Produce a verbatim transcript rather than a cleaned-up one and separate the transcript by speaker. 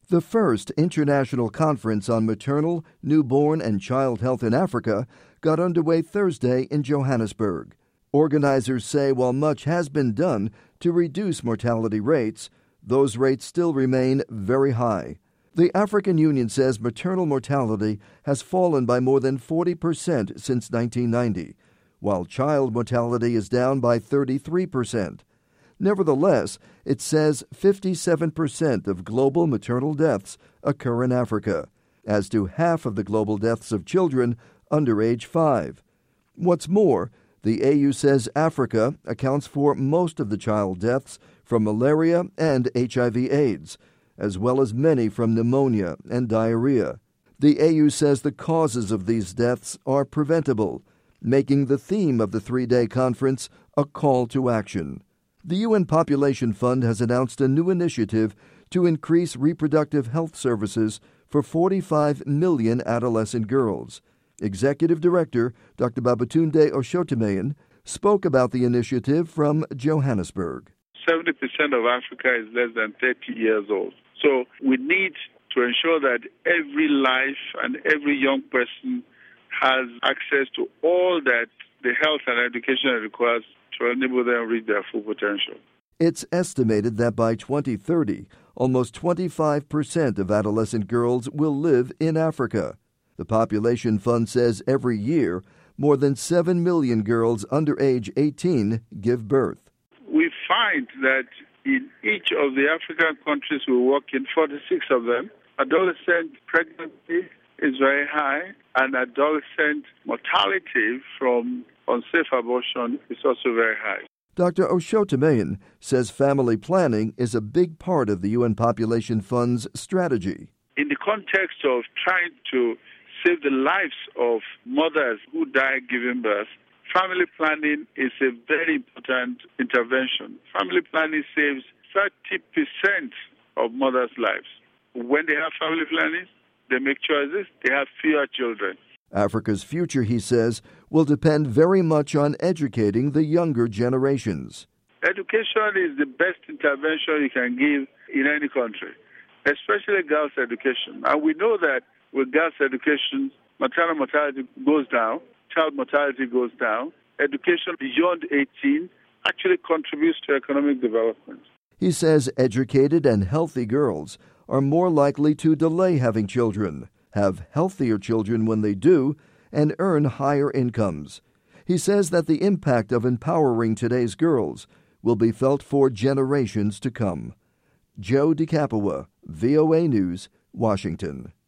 Speaker 1: The first international conference on maternal, newborn, and child health in Africa got underway Thursday in Johannesburg. Organizers say while much has been done to reduce mortality rates, those rates still remain very high. The African Union says maternal mortality has fallen by more than forty percent since nineteen ninety, while child mortality is down by thirty-three percent. Nevertheless, it says fifty-seven percent of global maternal deaths occur in Africa, as do half of the global deaths of children under age five. What's more, the A U says Africa accounts for most of the child deaths from malaria and H I V AIDS, as well as many from pneumonia and diarrhea. The A U says the causes of these deaths are preventable, making the theme of the three-day conference a call to action. The U N Population Fund has announced a new initiative to increase reproductive health services for forty-five million adolescent girls. Executive Director Doctor Babatunde Oshotimehin spoke about the initiative from Johannesburg.
Speaker 2: seventy percent of Africa is less than thirty years old. So we need to ensure that every life and every young person has access to all that the health and education requires to enable them reach their full potential.
Speaker 1: It's estimated that by twenty thirty, almost twenty-five percent of adolescent girls will live in Africa. The Population Fund says every year, more than seven million girls under age eighteen give birth.
Speaker 2: We find that in each of the African countries we work in, forty-six of them, adolescent pregnancy is very high, and adolescent mortality from unsafe abortion is also very high.
Speaker 1: Doctor Oshotimehin says family planning is a big part of the U N Population Fund's strategy.
Speaker 2: In the context of trying to save the lives of mothers who die giving birth, family planning is a very important intervention. Family planning saves thirty percent of mothers' lives. When they have family planning, they make choices, they have fewer children.
Speaker 1: Africa's future, he says, will depend very much on educating the younger generations.
Speaker 2: Education is the best intervention you can give in any country, especially girls' education. And we know that with girls' education, maternal mortality goes down, child mortality goes down. Education beyond eighteen actually contributes to economic development.
Speaker 1: He says educated and healthy girls are more likely to delay having children, have healthier children when they do, and earn higher incomes. He says that the impact of empowering today's girls will be felt for generations to come. Joe DeCapua, V O A News, Washington.